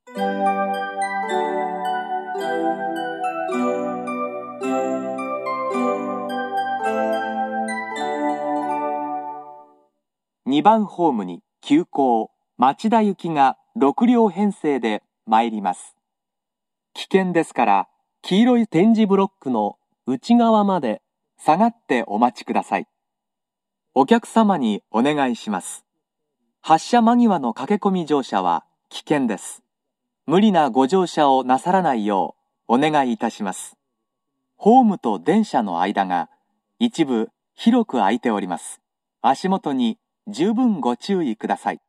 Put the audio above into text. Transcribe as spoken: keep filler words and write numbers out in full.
にばんホームに急行町田行きがろくりょう編成で参ります。危険ですから黄色い点字ブロックの内側まで下がってお待ちください。お客様にお願いします。発車間際の駆け込み乗車は危険です。無理なご乗車をなさらないようお願いいたします。ホームと電車の間が一部広く空いております。足元に十分ご注意ください。